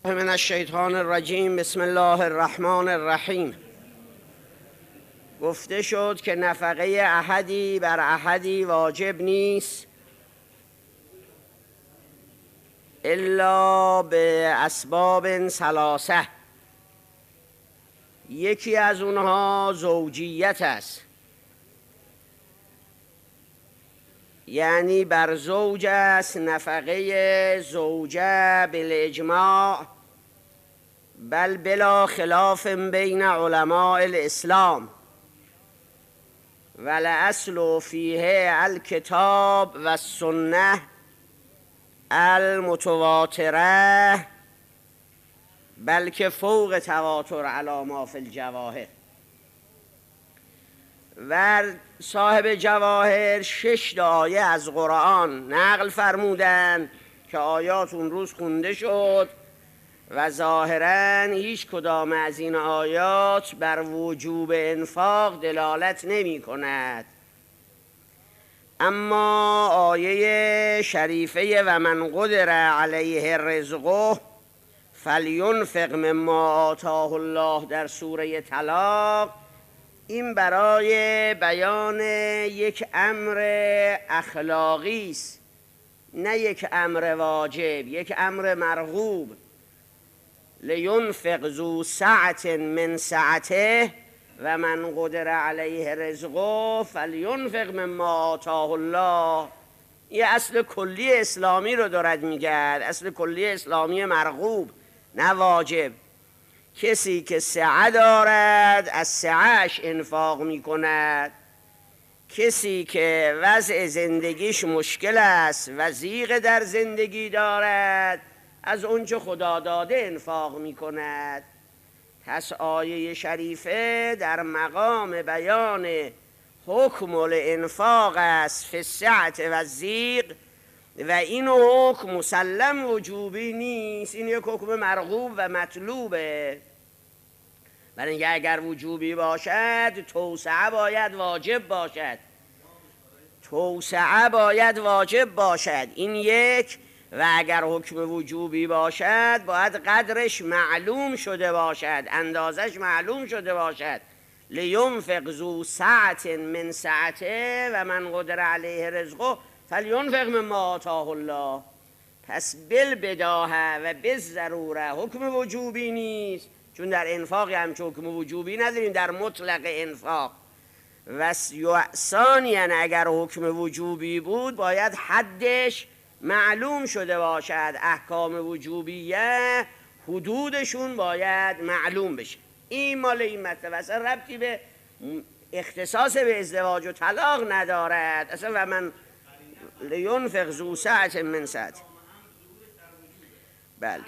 من الشیطان الرجیم. بسم الله الرحمن الرحیم. گفته شد که نفقه احدی بر احدی واجب نیست الا به اسباب ثلاثه. یکی از اونها زوجیت است، یعنی بر زوج است نفقه زوجه بالاجماع، بل بلا خلاف بین علماء الاسلام، والاصل فیه الکتاب و السنه المتواتره، بلکه فوق تواتر علی ما فی الجواهر. و صاحب جواهر 6 آیه از قرآن نقل فرمودن که آیات اون روز خونده شد و ظاهراً هیچ کدام از این آیات بر وجوب انفاق دلالت نمی کند. اما آیه شریفه و من قدر علیه رزقه فلینفق مما آتاه الله در سوره طلاق، این برای بیان یک امر اخلاقی است، نه یک امر واجب، یک امر مرغوب. لینفق ذو سعة من سعته و من قدر علیه رزقه فلینفق مما آتاه الله. یه اصل کلی اسلامی رو دارد میگرد، اصل کلی اسلامی مرغوب نه واجب. کسی که سعه دارد از سعهش انفاق می کند، کسی که وضع زندگیش مشکل است و ضیق در زندگی دارد از اونچه خدا داده انفاق می کند. پس آیه شریفه در مقام بیان حکم الانفاق است فی السعة و الضیق، و این حکم مسلم وجوبی نیست، این یک حکم مرغوب و مطلوبه. برای اینکه اگر وجوبی باشد توسعه باید واجب باشد، توسعه باید واجب باشد، این یک. و اگر حکم وجوبی باشد باید قدرش معلوم شده باشد، اندازش معلوم شده باشد. لینفق ذو سعة من سعته و من قدر علیه رزقه فلینفق مما آتاه الله. پس بالبداهه و بالضروره حکم وجوبی نیست، چون در انفاق همچون حکم وجوبی نداریم در مطلق انفاق. و ثانیاً اگر حکم وجوبی بود باید حدش معلوم شده باشد، احکام وجوبیه حدودشون باید معلوم بشه. این مال این مطلب اصلا ربطی به اختصاص به ازدواج و طلاق ندارد اصلا. و من لینفق ذو سعة من سعته. بله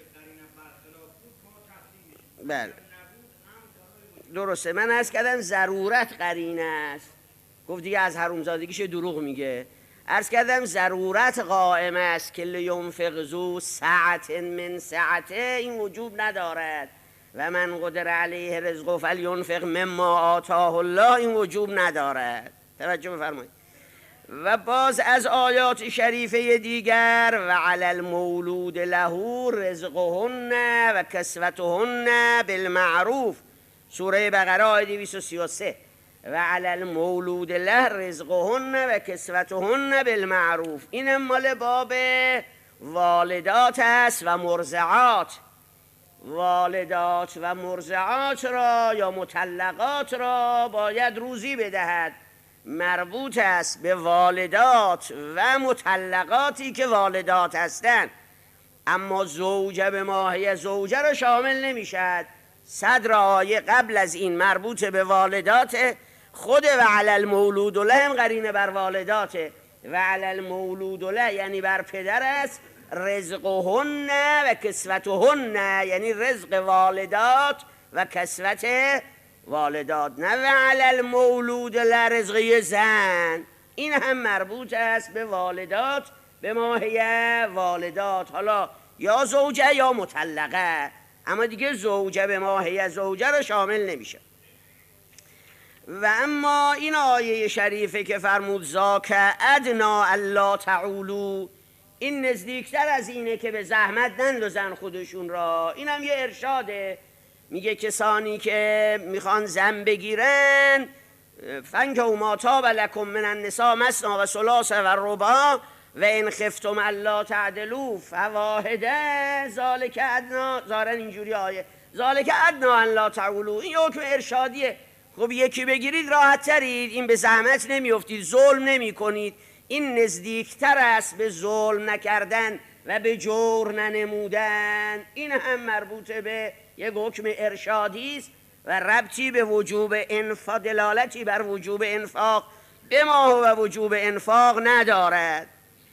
بله درسته. من عرض کردم ضرورت قرینه است، گفت دیگه از حرومزادگیش دروغ میگه. عرض کردم ضرورت قائم است که لینفق ذو سعة من سعته، این وجوب ندارد. و من قدر علیه رزقه فلینفق مما آتاه الله، این وجوب ندارد. توجه بفرمایید. و باز از آیات شریفه دیگر و علی المولود له رزقهن و کسوتهن بالمعروف، سوره بقره آیه 233. و علی المولود له رزقهن و کسوتهن بالمعروف، این مال باب والدات است و مرضعات. والدات و مرضعات را یا مطلقات را باید روزی بدهد، مربوط است به والدات و مطلقاتی که والدات هستند. اما زوجه به ماهی زوجه را شامل نمیشد. صدر آیه قبل از این مربوط به والدات، خود و علی المولود له هم قرینه بر والداته. و علی المولود له یعنی بر پدر است، رزقهن و کسوتهن یعنی رزق والدات و کسوت والدات، نه و علی المولود له رزق زن، این هم مربوط است به والدات به ماهیه والدات، حالا یا زوجه یا مطلقه، اما دیگه زوجه به ماهیه زوجه رو شامل نمیشه. و اما این آیه شریفه که فرمود ذاک ادنا الا تعولو، این نزدیکتر از اینه که به زحمت نندازن خودشون را. اینم یه ارشاده، میگه کسانی که میخوان زن بگیرن فانکحوا ما طاب لکم من النساء مثنی و ثلاث و رباع و ان خفتم الا تعدلوا فواحده ذالک ادنی، ظاهرا اینجوری آیه ذالک ادنی ان لا تعولوا. این حکم ارشادیه. خب یکی بگیرید راحت ترید، این به زحمت نمیافتید، ظلم نمی کنید. این نزدیکتر است به ظلم نکردن و به جور ننمودن. این هم مربوط به یک حکم ارشادی است و ربطی به وجوب انفاق، دلالتی بر وجوب انفاق به ما و وجوب انفاق ندارد.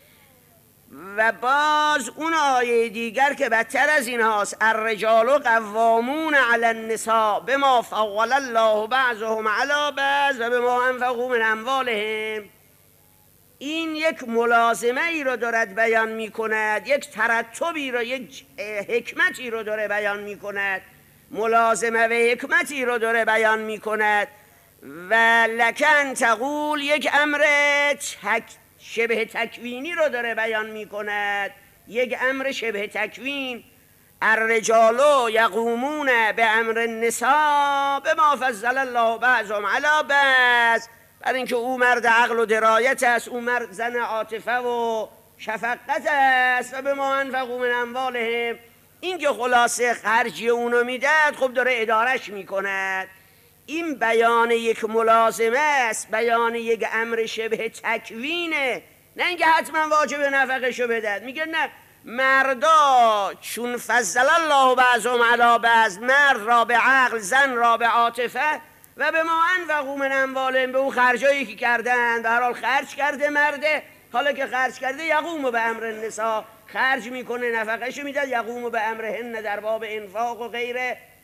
و باز اون آیه دیگر که بدتر از این هاست، الرجال قوامون علی النساء بما فضل الله بعضهم علی بعض و بما انفقوا من اموالهم. این یک ملازمه ای رو دارد بیان می کند، یک ترتبی رو، یک حکمتی رو داره بیان می کند، ملازمه و حکمتی رو داره بیان می کند. و لکن تقول یک امر شبه تکوینی رو داره بیان می کند، یک امر شبه تکوین. الرجال یقومون به امر النساء بما فضل الله بعضهم علی بعض، برای اینکه او مرد عقل و درایت است، او مرد زن عاطفه و شفقت است. و به ما انفقوا من اموالهم، این که خلاصه خرجی اونو میداد، خب داره ادارش میکند. این بیان یک ملازمه است، بیان یک امر شبه تکوینه، نه اینکه حتما واجب نفقشو بدهد. میگه نه، مردا چون فضل الله بعضهم علی بعض، مرد را به عقل، زن را به عاطفه، و به ما انفقوا من اموالهم، به اون خرجایی که کردن، به هر حال خرج کرده مرده، حالا که خرج کرده یقوم به امر النساء، خرج میکنه، نفقهشو میداد، یقوم به امرهن در باب انفاق و غیر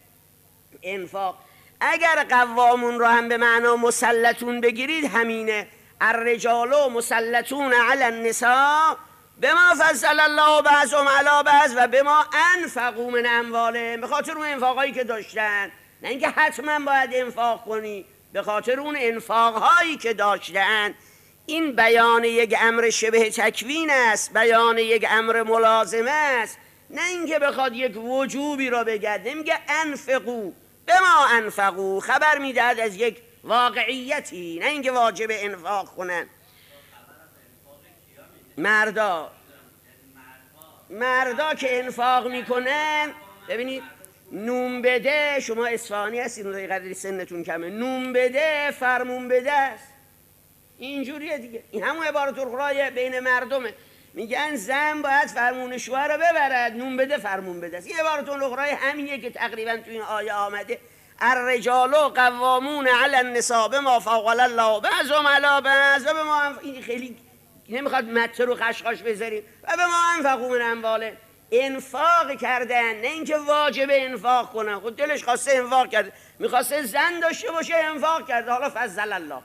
انفاق. اگر قوامون رو هم به معنا مسلطون بگیرید همینه، الرجال مسلطون علی النساء بما فضل الله بعضهم علی بعض و بما انفقوا من اموالهم، به خاطر اون انفاقایی که داشتن، نه اینکه حتما باید انفاق کنی، به خاطر اون انفاقهایی که داشتن. این بیان یک امر شبه تکوین است، بیان یک امر ملازمه است، نه اینکه بخواد یک وجوبی را بگه. نمیگه انفقوا بما انفقوا، خبر میدهد از یک واقعیتی، نه اینکه واجب انفاق کنن. مردا که انفاق میکنن، ببینید نون بده، شما اصفهانی هستید قدری سنتون کمه، نون بده فرمون بده است، اینجوریه دیگه. این همون عبارت القرآن بین مردمه، میگن زن باید فرمون شوهر رو ببرد، نون بده فرمون بده است. این عبارت القرآن همینه که تقریبا تو این آیه آمده، الرجال قوامون علی النساء بما فضل الله بعضهم علی بعض و بما، این خیلی نمیخواد مته رو خشخاش بذاریم، و بما انفقوا من اموالهم، انفاق کردن، نه اینکه واجب انفاق کنن. خود دلش خواسته انفاق کرده، میخواسته زن داشته باشه انفاق کرده، حالا فضل الله.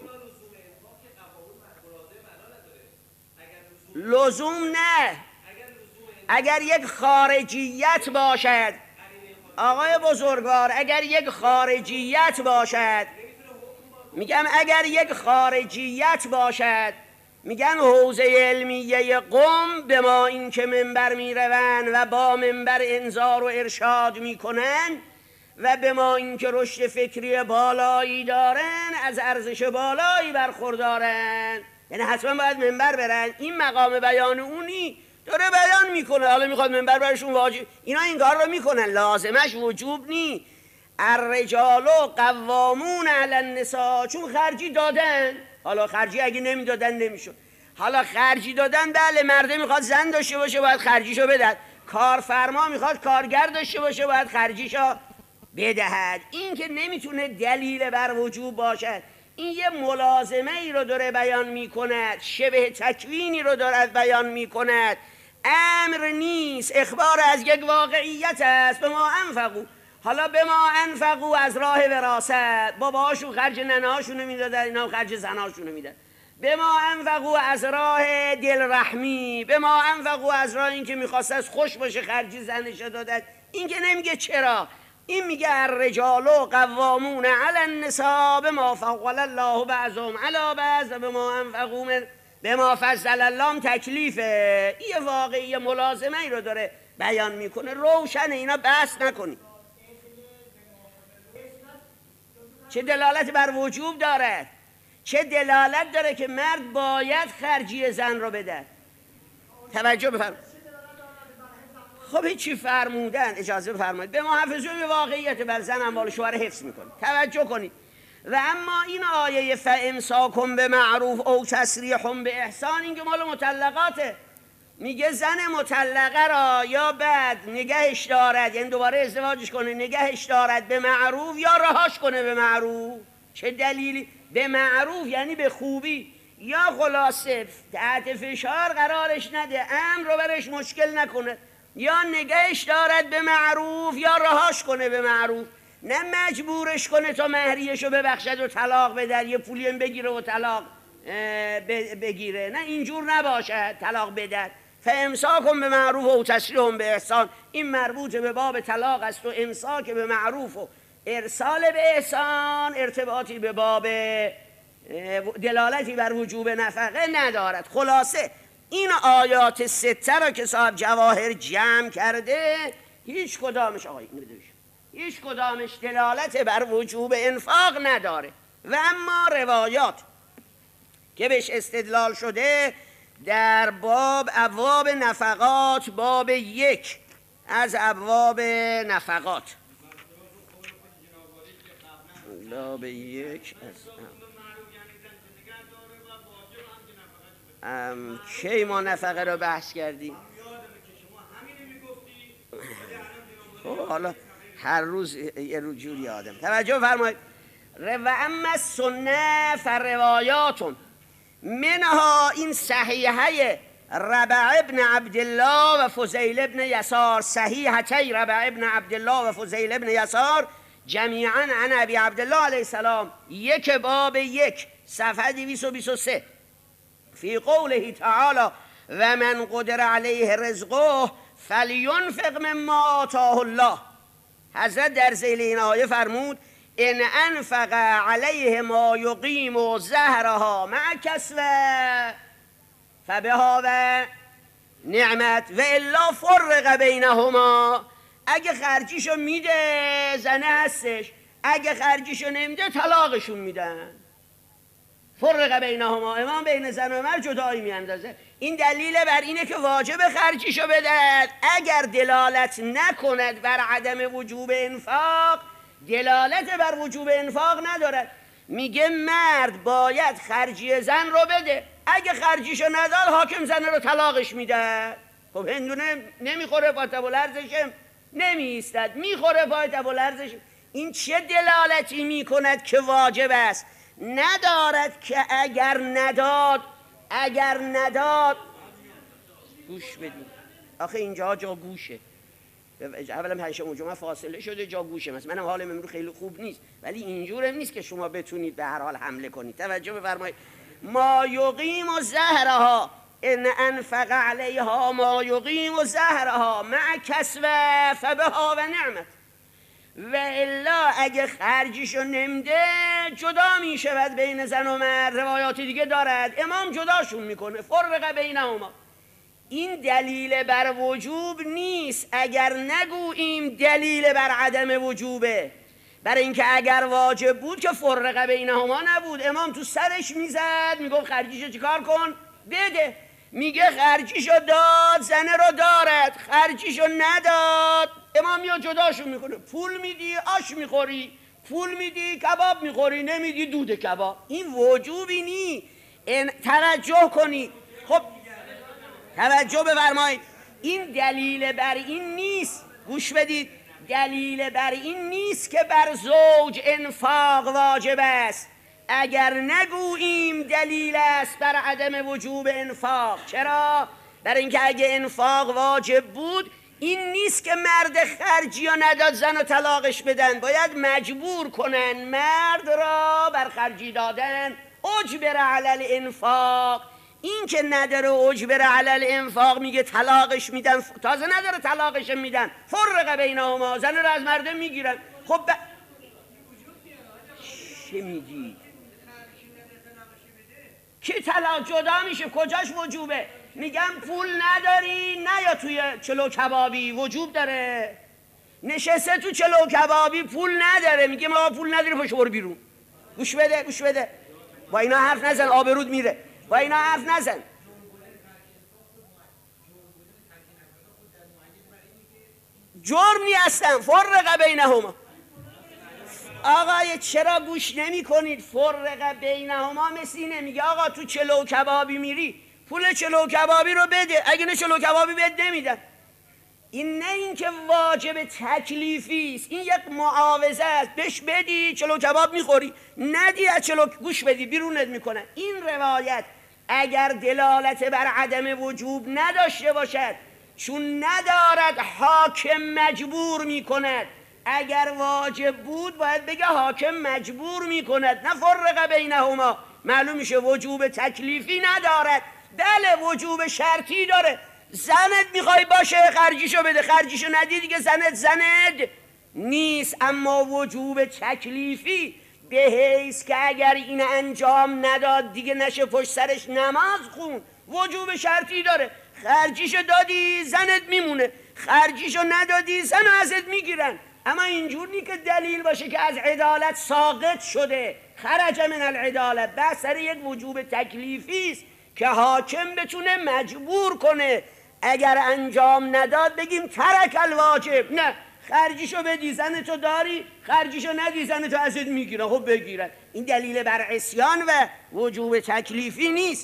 لزوم نه، اگر یک خارجیت باشد، آقای بزرگوار، اگر یک خارجیت باشد، میگم اگر یک خارجیت باشد، میگن حوزه علمیه قم به ما این که منبر میروند و با منبر انذار و ارشاد میکنن و به ما این که رشد فکری بالایی دارن، از ارزش بالایی برخوردارن، یعنی حتما باید منبر برن. این مقام بیان اونی داره بیان میکنه، حالا میخواد منبر برشون واجب، اینا این کار رو میکنن، لازمش وجوب نی. الرجال قوامون علی النساء، چون خرجی دادن، حالا خرجی اگه نمیدادن نمیشد، حالا خرجی دادن، بله مرده میخواد زن داشته باشه باید خرجیشو بدهد، کارفرما میخواد کارگر داشته باشه باید خرجیشو بدهد. این که نمیتونه دلیل بر وجوب باشد، این یه ملازمه ای رو داره بیان میکند، شبه تکوینی رو دارد بیان میکند، امر نیست، اخبار از یک واقعیت است. به ما انفقوا، حالا به ما انفقوا از راه وراثت، باباهاشون خرج ننهاشونو میدادن، اینا خرج زنهاشونو میدادن. به ما انفقوا از راه دلرحمی، به ما انفقوا از راه این که میخواست از خوش باشه خرج زنش دادن. این که نمیگه چرا، این میگه الرجال قوامون علی النساء بما فضل الله بعضهم علی بعض و بما انفقوا من به ما فضل الله تکلیفه. یه واقعی ملازمه ای رو داره بیان میکنه، روشن، اینا بحث نکنی. چه دلالت بر وجوب دارد؟ چه دلالت داره که مرد باید خرجی زن رو بده؟ توجه بفرمایید. خب هیچی فرمودن، اجازه بفرمایید. به محافظه به واقعیت بر زن اموال شوهر حفظ میکنه. توجه کنید. و اما این آیه فامساکم به معروف او تسریح به احسان، این که مال مطلقاته. میگه زن مطلقه را یا بعد نگهش دارد، یعنی دوباره ازدواجش کنه، نگهش دارد به معروف یا رهاش کنه به معروف. چه دلیلی؟ به معروف یعنی به خوبی، یا خلاصه تحت فشار قرارش نده، امر رو برش مشکل نکنه، یا نگهش دارد به معروف یا رهاش کنه به معروف. نه مجبورش کنه تا مهریشو ببخشد و طلاق بده، یه پولی هم بگیره و طلاق بگیره. نه اینجور نباشه طلاق بده. فامساکم به معروف و تسریح به احسان، این مربوط به باب طلاق است و امساک به معروف و ارسال به احسان ارتباطی به باب دلالتی بر وجوب نفقه ندارد. خلاصه این آیات سته را که صاحب جواهر جمع کرده، هیچ کدامش هیچ کدامش دلالت بر وجوب انفاق نداره. و اما روایات که بهش استدلال شده در باب ابواب نفقات، باب 1 از ابواب نفقات، باب 1 کی ما نفقه رو بحث کردیم؟ حالا هر روز یه جوری آدم. توجه فرمایید. و اما سنه فروایاتون منها، این صحیحه ربع ابن عبدالله و فضیل ابن یسار، صحیحتی ربع ابن عبدالله و فضیل ابن یسار جمیعا عن ابی عبدالله علیه السلام، یک باب 1 صفحه 223 فی قوله تعالی و من قدر علیه رزقه فلینفق مما آتاه الله. حضرت در ذیل این آیه فرمود ان انفق علیه ما یقیم زهرها مع کسوه فبها و نعمت و الا فرق بینهما. اگه خرجیشو میده زنه هستش، اگه خرجیشو نمیده طلاقشون میدن. فرق بینهما، امام بین زن و مرد جدایی میاندازه. این دلیل بر اینه که واجب خرجیشو بدهد. اگر دلالت نکند بر عدم وجوب انفاق، دلالت بر وجوب انفاق ندارد. میگه مرد باید خرجی زن رو بده، اگه خرجیشو نداد حاکم زن رو طلاقش میده. خب هندونه نمیخوره پای تب و لرزشم نمیستد، میخوره پای تب و لرزشم. این چه دلالتی میکند که واجب است؟ ندارد که اگر نداد گوش بدید. آخه اینجا جا گوشه، اولا پنجشنبه جمعه فاصله شده، جا گوشه. مثلا منم حالم امروز خیلی خوب نیست، ولی اینجورم نیست که شما بتونید به هر حال حمله کنید. توجه بفرمایید. ما یقیم زهرها ان انفق علیها ما یقیم زهرها مع کسوه فبها و نعمت و الا اگه خرجیشو نمده جدا میشود بین زن و مرد. روایات دیگه دارد امام جداشون میکنه، فرق بینهما. این دلیل بر وجوب نیست اگر نگوییم دلیل بر عدم وجوبه. برای اینکه اگر واجب بود که فرق بینهما نبود، امام تو سرش میزد میگفت خرجیشو چیکار کن؟ بده. میگه خرجیشو داد، زنه رو دارد، خرجیشو نداد، امام یا جداشون میکنه. پول میدی آش میخوری، پول میدی کباب میخوری، نمیدی دود کباب. این وجوبی نی. توجه کنید. خب توجه بفرمایید. این دلیل بر این نیست، گوش بدید، دلیل بر این نیست که بر زوج انفاق واجب است. اگر نگوییم دلیل است بر عدم وجوب انفاق. چرا؟ برای اینکه اگه انفاق واجب بود این نیست که مرد خرجی یا نداد زن و طلاقش بدن، باید مجبور کنن مرد را بر خرجی دادن. اجبر علی الانفاق. این که نداره اجبر علی الانفاق میگه طلاقش میدن، تازه نداره طلاقش میدن، فرق بینهما، زن رو از مرد میگیرن. خب چه میگی؟ که طلاق جدا میشه کجاش وجوبه؟ میگم پول نداری نه یا توی چلو کبابی وجوب داره. نشسته تو چلو کبابی پول نداره، میگه ما پول نداری پاشو برو بیرون. گوش بده گوش بده، با اینا حرف نزن، آبرود میره. با اینا حرف نزن. جرمی هستن. فرق بینهما. آقا چرا گوش نمی کنید؟ فرق بینهما مثل اینه، میگه آقا تو چلو کبابی میری پول چلو کبابی رو بده، اگه نه چلو کبابی بد نمیدن. این نه این که واجب تکلیفی است، این یک معاوضه است. بهش بدی چلو کباب میخوری، ندی از چلو گوش بدی بیرونت میکنن. این روایت اگر دلالت بر عدم وجوب نداشته باشد، چون ندارد حاکم مجبور میکند. اگر واجب بود باید بگه حاکم مجبور میکند، نه فرق بینهما. معلوم میشه وجوب تکلیفی ندارد. بله وجوب شرطی داره. زنت میخوای باشه خرجیشو بده، خرجیشو ندی دیگه زنت نیست. اما وجوب تکلیفی به حیث که اگر این انجام نداد دیگه نشه پشت سرش نماز خون، وجوب شرطی داره. خرجیشو دادی زنت میمونه، خرجیشو ندادی زن ازت میگیرن. اما اینجور نی که دلیل باشه که از عدالت ساقط شده، خرج من العدالت. بس سر یک وجوب تکلیفی است که حاکم بتونه مجبور کنه. اگر انجام نداد بگیم ترک الواجب، نه خرجیشو بدی زنتو داری، خرجیشو ندی زنتو ازت میگیرن. خب بگیرن. این دلیل بر عصیان و وجوب تکلیفی نیست.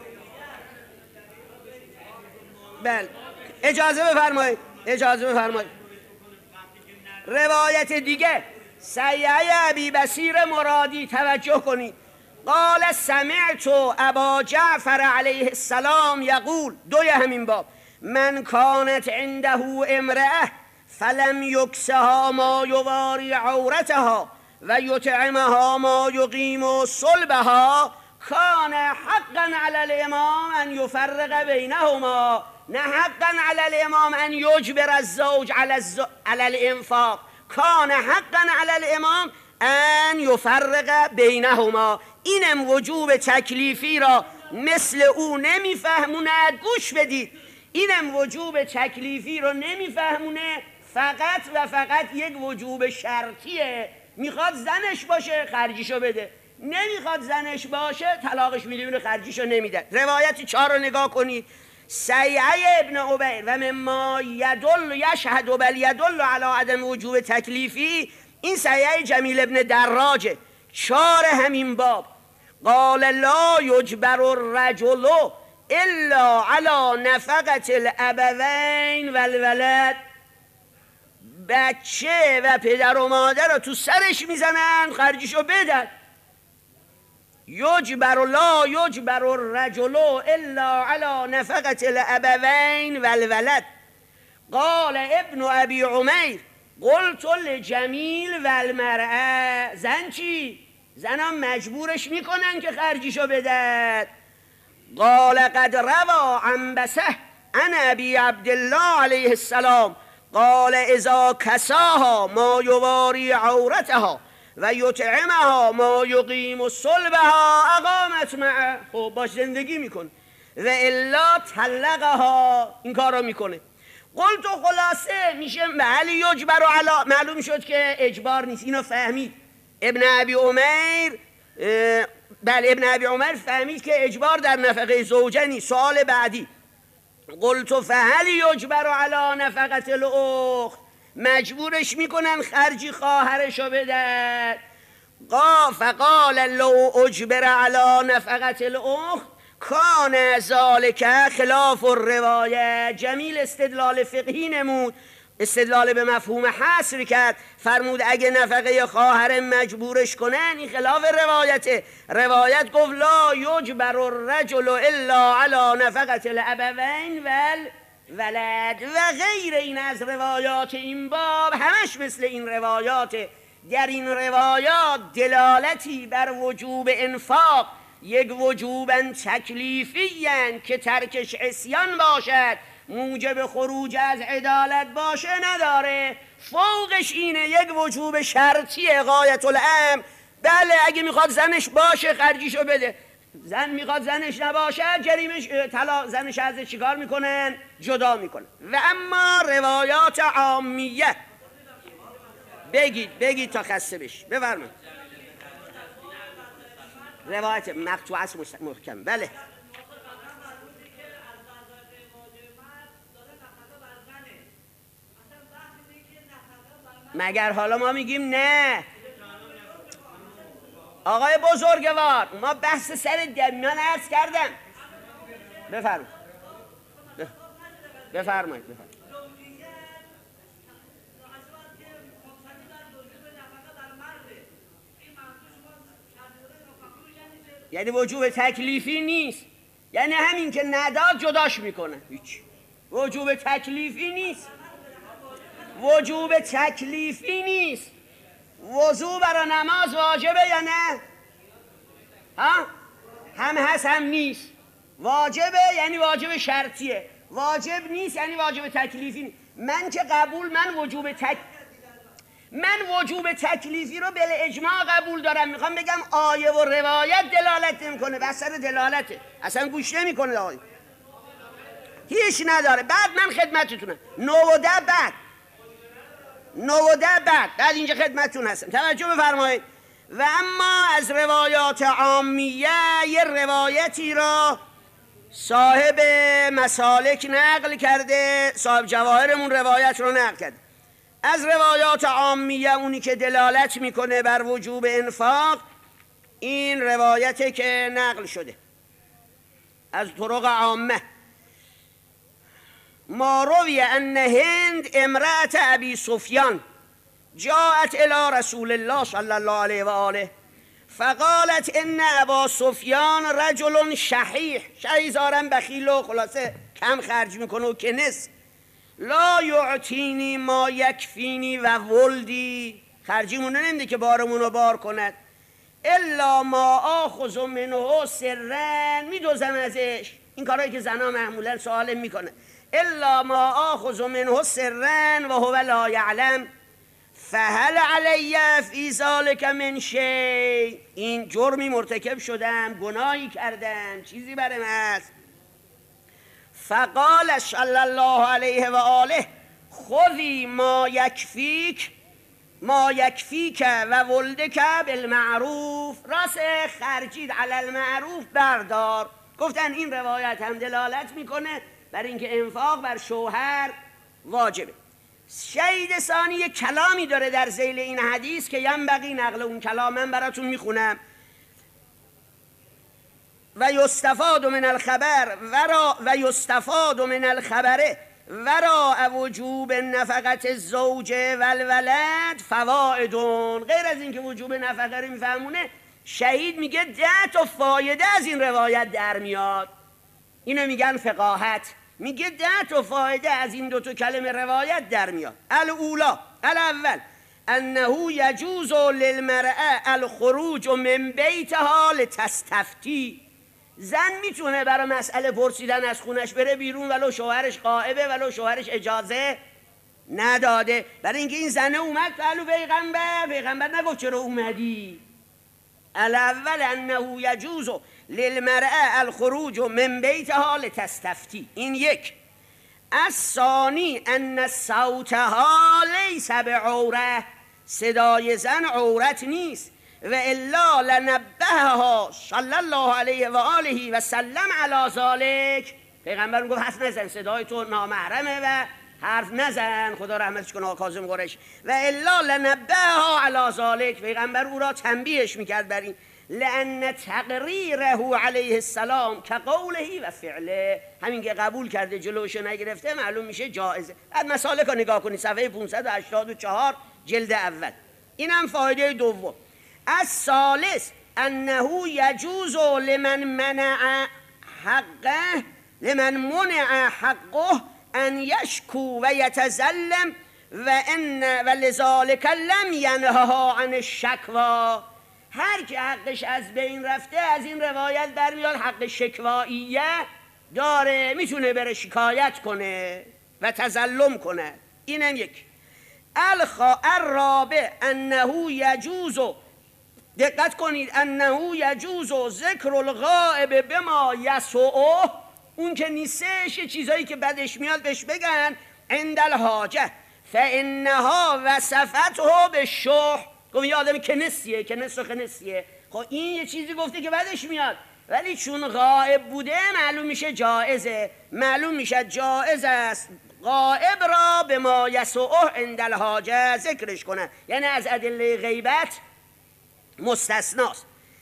بله اجازه بفرمایید، اجازه بفرمایید. روایت دیگه سیعی ابی بصیر مرادی، توجه کنید. قال سمعت ابا جعفر علیه السلام یقول، دوی همین باب، من کانت عنده امرأه فلم یکسها ما یواری عورتها و یطعمها ما یقیم صلبها کان حقا علی الامام ان یفرق بینهما. نه حقا علی الامام ان یجبر الزوج علی الانفاق، کان حقا علی الامام ان یفرق بینهما. اینم وجوب تکلیفی را مثل او نمیفهموند. گوش بدید، اینم وجوب تکلیفی رو نمیفهمونه، فقط و فقط یک وجوب شرطیه. میخواد زنش باشه خرجیشو بده، نمیخواد زنش باشه طلاقش میده، خرجیشو نمیده. روایت 4 رو نگاه کنید. سیعی ابن عبیر و مما یدل یشهد بل یدل علی عدم وجوب تکلیفی، این سیعی جمیل ابن دراجه، 4 همین باب. قال لا یجبر الرجل الا علی نفقة الابوین و الولد. بچه و پدر و مادر رو تو سرش میزنن خرجیشو بدن. یجبر لا یجبر الرجل الا علی نفقة الابوین و الولد. قال ابن ابی عمیر قلت لجمیل و المرأة. زن چی؟ زنم مجبورش میکنن که خرجیشو بدن. قال قد روى عن بسه عن ابی عبدالله علیه السلام قال اذا کساها ما یواری عورتها و یطعمها ما یقیم صلبها اقامت معه. خب باش زندگی میکنه. و الا طلقها، این کار رو میکنه. قلت و خلاصه میشه بله یجبر علا. معلوم شد که اجبار نیست. اینو فهمید ابن ابی عمیر. بله ابن ابی عمر فهمید که اجبار در نفقه زوجه نیست. سوال بعدی، قلت فهل یجبر علی نفقة الاخت، مجبورش میکنن خرجی خواهرشو بدن. فقال لو اجبر علی نفقة الاخت کان ذلك خلاف الروایه. جمیل استدلال فقهی نمود، استدلال به مفهوم حصر کرد. فرمود اگه نفقه خواهر مجبورش کنن این خلاف روایته. روایت گفت لا یجبر الرجل الا علی نفقة الابوین و الولد. و غیر این از روایات این باب همش مثل این روایاته. در این روایات دلالتی بر وجوب انفاق، یک وجوبا تکلیفی که ترکش عصیان باشد، موجب خروج از عدالت باشه نداره. فوقش اینه یک وجوب شرطی غایت الامر. بله اگه میخواد زنش باشه خرجیشو بده، زن میخواد زنش نباشه جریمش طلاق، زنش از چیکار میکنن؟ جدا میکنن. و اما روایات عامیه، بگید تا خسته بشی. بفرمایید. روایت مقطوعه است محکم. بله. مگر حالا ما میگیم نه؟ آقای بزرگوار، ما بحث سر دمیان عرض کردم. بفرمایید. یعنی وجوب تکلیفی نیست، یعنی همین که نداد جداش میکنه. هیچ وجوب تکلیفی نیست. وضو برای نماز واجبه یا نه؟ ها؟ هم هست هم نیست. واجبه یعنی واجب شرطیه، واجب نیست یعنی واجب تکلیفی نیست. من وجوب تکلیفی رو بل اجماع قبول دارم. میخوام بگم آیه و روایت دلالت نمیکنه، بس سر دلالته، اصلا گوش نمیکنه آیه، هیچ نداره. بعد من خدمتتونم 9 و 10 بعد اینجا خدمتتون هستم، توجه بفرمایید. و اما از روایات عامیه یه روایتی را صاحب مسالک نقل کرده، صاحب جواهرمون روایت رو نقل کرده. از روایات عامیه اونی که دلالت میکنه بر وجوب انفاق، این روایتی که نقل شده از طرق عامه. ما روی ان هند امرأة ابی سفیان جاءت الى رسول الله صلی الله علیه و آله فقالت ان ابا سفیان رجل شحیح زارن بخیل و خلاصه کم خرج میکنه و کنس، لا یعطینی ما یکفینی و ولدی، خرجیمونه نمیده که بارمونو بار کند، الا ما آخذ منه سرا، میدوزم ازش، این کارهایی که زنا معمولا سوال میکنه، الا ما آخذ منه سرا و هو لا یعلم فهل علی فی ذلک من شیء، این جرمی مرتکب شدم، گناهی کردم، چیزی برم هست. فقال صلی الله علیه و آله خذی ما یکفیک و ولدک بالمعروف، راست خرجید علی المعروف بردار. گفتن این روایت هم دلالت میکنه بر اینکه انفاق بر شوهر واجبه. شهید ثانی یک کلامی داره در ذیل این حدیث که ینبغی نقل اون کلام، من براتون میخونم. و یستفاد من الخبر وراء وجوب نفقت الزوج و الولد فوائدون. غیر از اینکه وجوب نفقه رو میفهمونه، شهید میگه 10 تا فایده از این روایت در میاد. اینو میگن فقاهت، میگه 10 تا فایده از این 2 تا کلمه روایت در میاد. الاول انه یجوز للمرأة الخروج من بیتها لتستفتی، زن میتونه برای مسئله پرسیدن از خونش بره بیرون ولو شوهرش غائبه، ولو شوهرش اجازه نداده، برای اینکه این زنه اومد قالو پیغمبر نگفت چرا اومدی. الاول انه یجوز للمرأة الخروج من بیتها لتستفتی، این یک. الثانی ان صوتها لیس بعوره، صدای زن عورت نیست، و الا لنبهها صلی الله علیه و آله و سلم علی ذلک، پیغمبر میگفت حرف نزن، صدای تو نامحرمه و حرف نزن، خدا رحمتش کنه کاظم قریش، و الا لنبهها علی ذلک، پیغمبر او را تنبیهش میکرد بر این، لان تقریره علیه السلام کقوله و فعله، همین که قبول کرده جلوش نگرفته معلوم میشه جایزه. بعد مسالک رو نگاه کنید، صفحه 584 جلد اول. اینم فایده دوم. الثالث انه یجوز لمن منع حقه ان یشکو و یتظلم و لذالک لم ینهها عن الشکوا، هر که حقش از بین رفته از این روایت برمیاد حق شکواییه داره، میتونه بره شکایت کنه و تظلم کنه. اینم یک. الرابع انه یجوز دقت کنید، انه یجوز ذکر الغائب بما یسوءه، اون که نیستش یه چیزایی که بدش میاد بهش بگن عند الحاجه، فانها وصفته بالشح. گفت یه آدم کنسیه، کنس و خنسیه. خب این یه چیزی گفته که بدش میاد، ولی چون غائب بوده معلوم میشه جائزه، معلوم میشه جائز است غائب را به ما یسوءه عند الحاجه ذکرش کنه، یعنی از ادله غیبت مستثناست.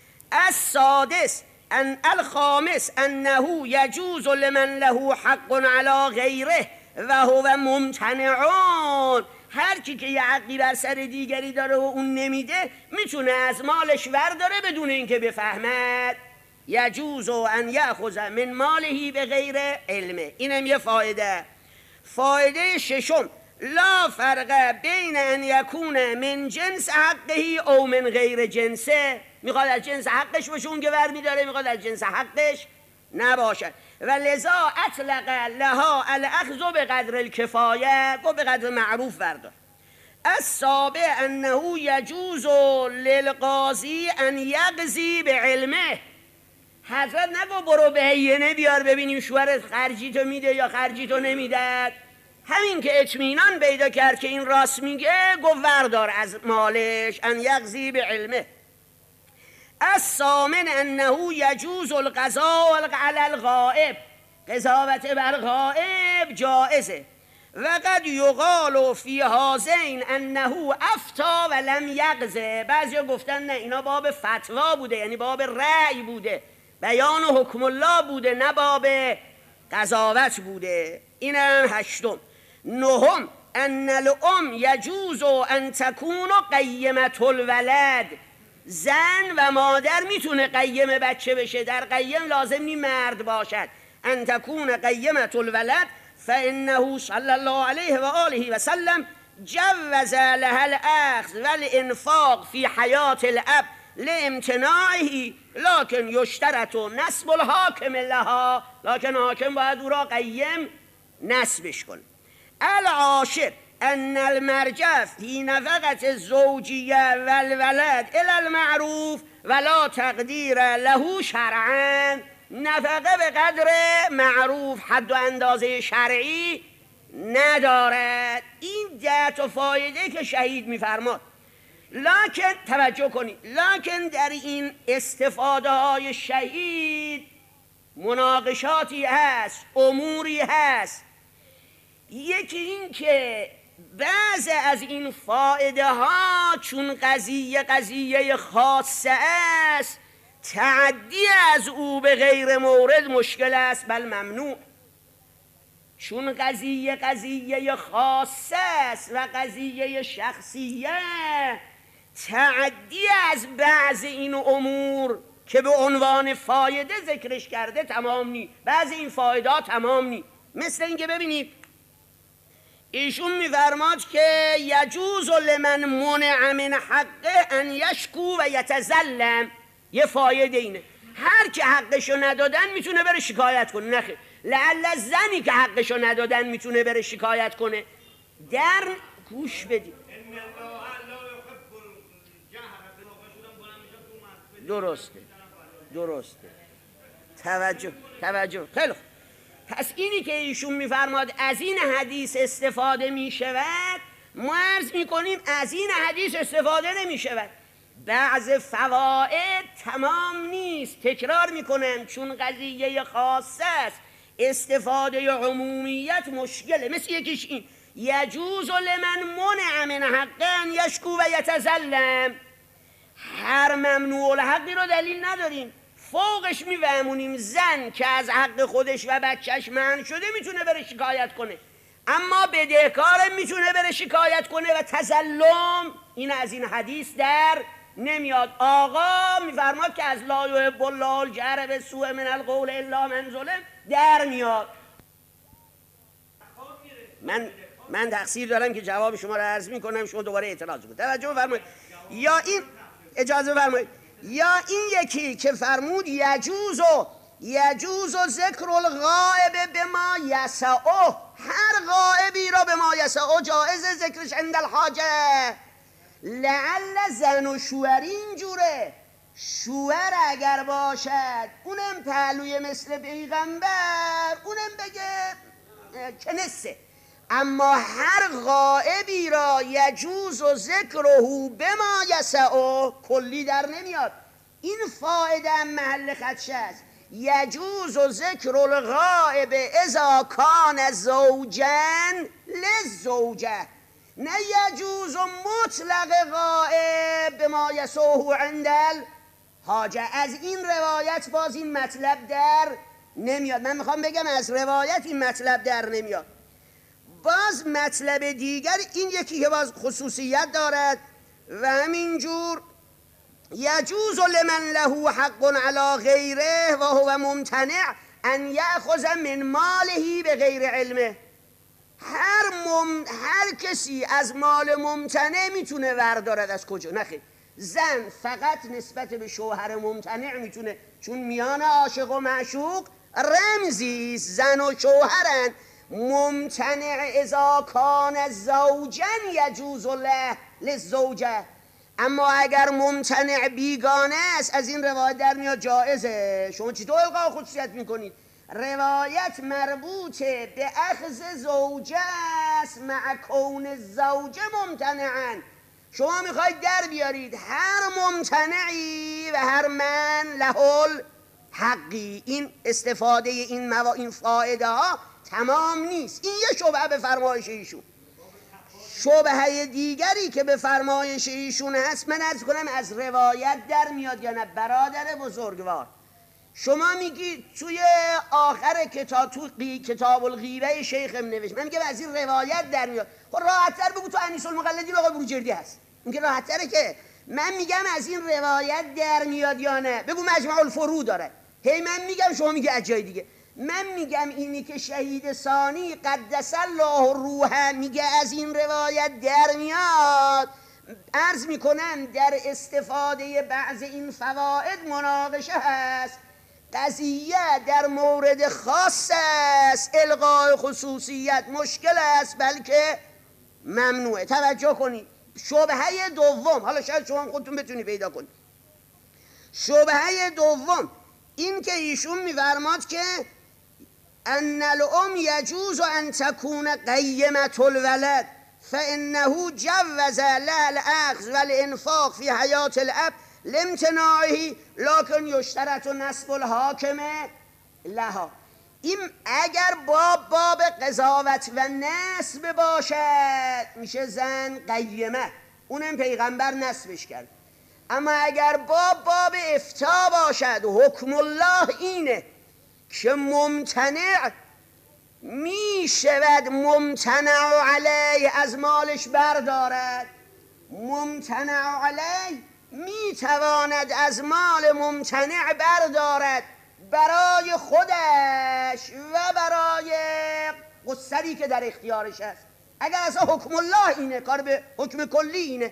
السادس ان الخامس انه یجوز لمن له حق علی غیره و هو ممتنعون. هر کی که یه حقی بر سر دیگری داره و اون نمیده میتونه از مالش ورداره بدون اینکه بفهمد. یجوز ان یأخذ من ماله به غیر علمه. اینم یه فایده. فایده ششم، لا فرق بین ان یکون من جنس حقه او من غیر جنسه. میخواد از جنس حقش باشه اون که ور میداره، میخواد از جنس حقش نباشد. و لذا اطلق لها الاخذ به قدر الکفایه، گو به قدر معروف بردار. السابع انه یجوز للقاضی ان یقضی به علمه. حضرت نگو برو به هیینه بیار ببینیم شوهرت خرجی تو میده یا خرجی تو نمیده. همین که اطمینان پیدا کرد که این راست میگه، گو وردار از مالش. ان یقضی به علمه. الثامن انه یجوز القضاء علی الغائب. قضاوت بر غائب جائزه. و قد یقال فی هذین انه افتا و لم یقضه. بعضیا گفتن نه اینا باب فتوا بوده، یعنی باب رأی بوده، بیان حکم الله بوده، نه باب قضاوت بوده. اینم هشتم. نهم ان الام یجوز ان تکون قیمة الولد. زن و مادر میتونه قیم بچه بشه، در قیم لازم نی مرد باشد. ان تکون قیمة الولد فانه صلی الله علیه و آله و سلم جوز لها الاخذ والانفاق فی حیات الاب لامتناعه، لکن یشترط نسب الحاکم لها. لکن حاکم باید او را قیم نسبش کنه. العاشر ان المرجع فی نفقة الزوجیه والولد الی المعروف ولا تقدیر له شرعا. نفقه به قدر معروف، حد و اندازه شرعی ندارد. این 10 تا فایده که شهید میفرماد. لکن توجه کنید، لکن در این استفاده های شهید مناقشاتی هست، اموری هست. یکی این که بعض از این فایده ها چون قضیه خاصه است، تعدی از او به غیر مورد مشکل است بل ممنوع. چون قضیه خاصه است و قضیه شخصیه، تعدی از بعض این امور که به عنوان فایده ذکرش کرده تمام نی. بعض این فایده ها تمام نی. مثل اینکه ببینید ایشون میفرماد که یجوز لمن منع من حقه ان یشکو و یتظلم. یه فایده اینه، هر که حقشو ندادن میتونه بره شکایت کنه. نخیر، لعل زنی که حقشو ندادن میتونه بره شکایت کنه. در گوش بدید. درسته. توجه. خیلی خوب. پس اینی که ایشون میفرماد از این حدیث استفاده میشود، ما عرض میکنیم از این حدیث استفاده نمیشود. بعض فواید تمام نیست. تکرار میکنم، چون قضیه خاصه است، استفاده عمومیت مشکله. مثل یکیش این یجوز لمن منع من حقا یشکو و یتظلم. هر ممنوع الحقی رو دلیل نداریم. فوقش میفهمونیم زن که از حق خودش و بچهش منع شده میتونه بره شکایت کنه، اما بدهکار میتونه بره شکایت کنه و تظلم این از این حدیث در نمیاد. آقا میفرماد که از لا یحب الله الجهر بالسوء من القول الا من ظلم در میاد. من تقصیر دارم که جواب شما رو عرض میکنم، شما دوباره اعتراض کنید. توجه فرمایید. یا این اجازه فرمایید، یا این یکی که فرمود یجوز ذکر الغائب بما یسعه. هر غائبی را بما یسعه جائز ذکرش عند الحاجه. لعل زن و شوهری اینجوره، شوهر اگر باشد اونم پهلوی مثل پیغمبر اونم بگه کنسه، اما هر غائبی را یجوز و ذکره بما یسع کلی در نمیاد. این فایده هم محل خدشه است. یجوز و ذکر الغائب اذا کان زوجن للزوجه، نه یجوز و مطلق غائب بما یسعه عند الحاجه. از این روایت باز این مطلب در نمیاد. من میخوام بگم از روایت این مطلب در نمیاد. باز مطلب دیگر این یکی که باز خصوصیت دارد و همینجور یجوز لمن له حق علی غیره و هو ممتنع ان یأخذ من ماله به غیر علمه. هر کسی از مال ممتنع میتونه وردارد. از کجا؟ نخیر، زن فقط نسبت به شوهر ممتنع میتونه، چون میان عاشق و معشوق رمزی زن و شوهرن. ممتنع اذا کان زوجا یجوز له للزوجه، اما اگر ممتنع بیگانه است از این روایت در میاد جائزه. شما چطور القا خصوصیت میکنید؟ روایت مربوط به اخذ زوجه است مع کون زوجه ممتنعا. شما میخواید در بیارید هر ممتنعی و هر من له الحقی. این استفاده این فایده ها تمام نیست. این یه شبهه به فرمایش ایشون. شبهه دیگری که به فرمایش ایشون هست، من عرض کنم از روایت در میاد یا نه. برادر بزرگوار، شما میگی توی آخر کتاب الغیبه شیخم نوشت، من میگم از این روایت در میاد. خب راحت‌تر بگو تو انیس المقلدین آقای بروجردی هست، این که راحت‌تره که. من میگم از این روایت در میاد یا نه. بگو مجمع الفروع داره. هی من میگم شما میگه از جای دیگه. من میگم اینی که شهید ثانی قدس الله روحه میگه از این روایت در میاد. عرض میکنم در استفاده بعض این فواید مناقشه هست. قضیه در مورد خاص است، الغای خصوصیت مشکل است بلکه ممنوعه. توجه کنید. شبهه دوم، حالا شاید شما خودتون بتونی پیدا کنید. شبهه دوم این که ایشون میفرماد که ان الام یجوز ان تکون قیمة الولد فانه جوز له الاخذ والانفاق فی حیات الاب لامتناعه لكن یشترط نسب الحاکم لها. این اگر باب قضاوت و نسب باشد میشه زن قیمه، اونم پیغمبر نسبش کرد. اما اگر باب افتاء باشد حکم الله اینه که ممتنع می شود ممتنع علیه از مالش بردارد. ممتنع علیه می تواند از مال ممتنع بردارد برای خودش و برای قصری که در اختیارش است. اگر اصلا حکم الله اینه، کار به حکم کلی اینه.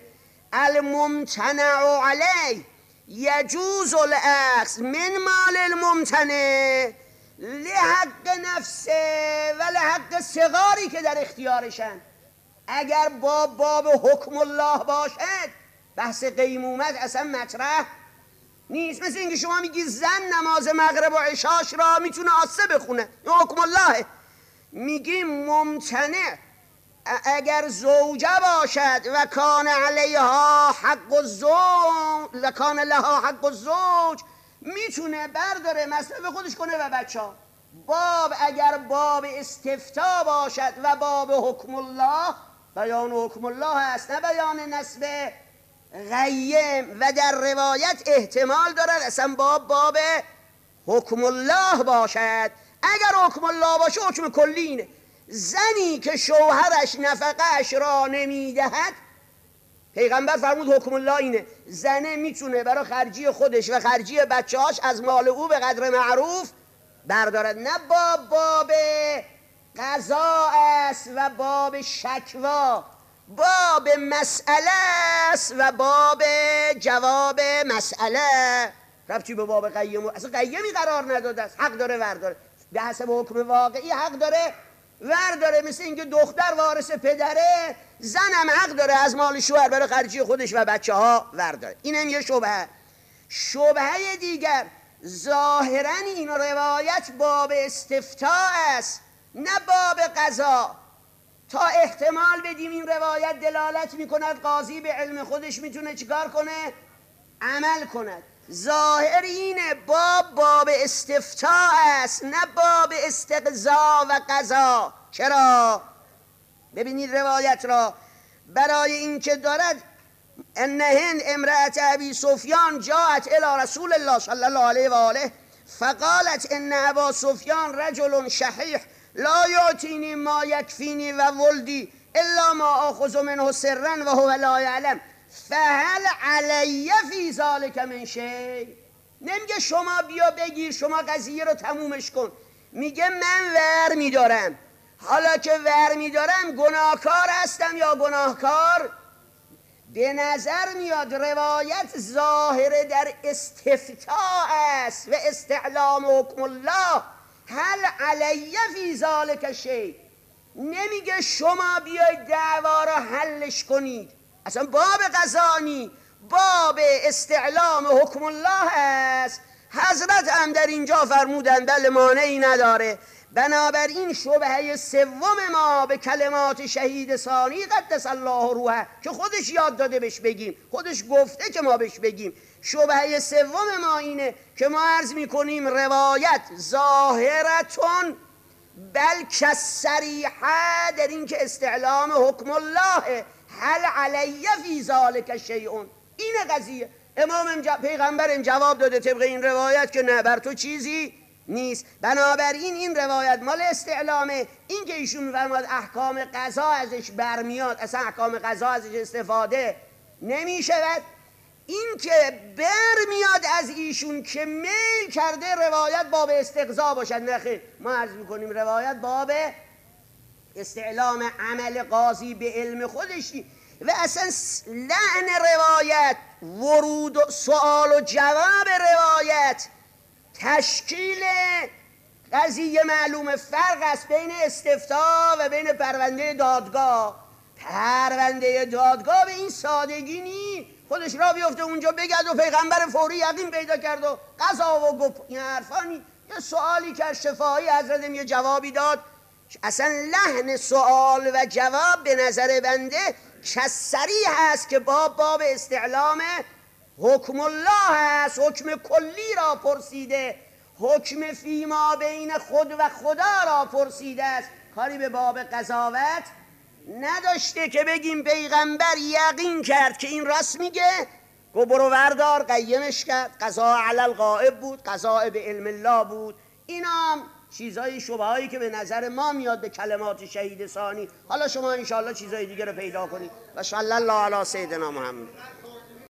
الممتنع علیه یجوز الاخذ من مال الممتنع لحق نفسه و لحق صغاری که در اختیارشن. اگر باب حکم الله باشد بحث قیمومت اصلا مطرح نیست. مثل اینکه شما میگی زن نماز مغرب و عشاش را میتونه آسه بخونه، این حکم الله. میگی ممتنع اگر زوجه باشد و کان علیها حق الزوج لکان لها حق الزوج میتونه برداره مصرف خودش کنه و بچه ها. اگر باب استفتاء باشد و باب حکم الله، بیان حکم الله است نه بیان نسب غیم. و در روایت احتمال دارد اصلا باب حکم الله باشد. اگر حکم الله باشه حکم کلی اینه. زنی که شوهرش نفقهش را نمیدهد، پیغمبر فرمود حکم الله اینه، زنه میتونه برای خرجی خودش و خرجی بچه‌هاش از مال او به قدر معروف بردارد. نه باب قضا است و باب شکوا، باب مسئله است و باب جواب مسئله. ربطی به باب قیم، اصلا قیمی قرار نداده است. حق داره ورداره به حسب حکم واقعی، حق داره ور داره، مثل اینکه دختر وارث پدره، زنم حق داره از مال شوهر برای خرجی خودش و بچه ها ور داره. اینم یه شبهه. شبهه دیگر، ظاهرا این روایت باب استفتاء است نه باب قضا. تا احتمال بدیم این روایت دلالت میکند قاضی به علم خودش میتونه چیکار کنه؟ عمل کند. ظاهر اینه باب استفتاء است نه باب استقضا و قضا. چرا؟ ببینید روایت را، برای اینکه دارد ان هند امرأت ابی سفیان جاءت الی رسول الله صلی الله علیه و آله فقالت ان ابا سفیان رجل شحیح لا یعطینی ما یکفینی و ولدی الا ما آخذ منه سرا و هو لا یعلم فهل علی فی ذلک من شیء. نمیگه شما بیا بگیر، شما قضیه رو تمومش کن، میگه من ور میدارم. حالا که ور میدارم گناهکار هستم یا گناهکار؟ به نظر میاد روایت ظاهر در استفتاء است و استعلام حکم الله. هل علی فی ذلک شیء. نمیگه شما بیاید دعوا را حلش کنید، اصلا باب قضانی، باب استعلام حکم الله است. حضرت هم در اینجا فرمودند بله مانعی نداره. بنابراین شبهه سوم ما به کلمات شهید ثانی قدس الله روحه که خودش یاد داده بهش بگیم، خودش گفته که ما بهش بگیم، شبهه سوم ما اینه که ما عرض میکنیم روایت ظاهرتون بلکه صریحه در این که استعلام حکم الله. هل علی فی ذلک شیء. این قضیه امام پیغمبر جواب داده طبق این روایت که نه، بر تو چیزی نیست. بنابراین این روایت مال استعلامه. این که ایشون می‌فرماد احکام قضا ازش برمیاد، اصلا احکام قضا ازش استفاده نمی‌شود. این که برمیاد از ایشون که میل کرده روایت باب استقضا باشد، نه خیر، ما عرض می‌کنیم روایت باب استعلام عمل قاضی به علم خودشی. و اصلا لعن روایت، ورود و سوال و جواب روایت، تشکیل قضیه معلوم فرق است بین استفتاء و بین پرونده دادگاه. پرونده دادگاه به این سادگی نی، خودش را بیفته اونجا بگرد و پیغمبر فوری یقین پیدا کرد و قضا و گفت این حرفانی. یه سوالی که شفاهی حضرت یه جوابی داد. اصلا لحن سوال و جواب به نظر بنده کسری هست که باب استعلام حکم الله است. حکم کلی را پرسیده، حکم فیما بین خود و خدا را پرسیده است، کاری به باب قضاوت نداشته که بگیم پیغمبر یقین کرد که این راست میگه، گو برو وردار، قیمش کرد، قضا علی الغائب بود، قضا به علم الله بود. اینا چیزای شبهایی که به نظر ما میاد به کلمات شهید ثانی. حالا شما انشاءالله چیزای دیگه رو پیدا کنید. و صلی الله علی سیدنا محمد.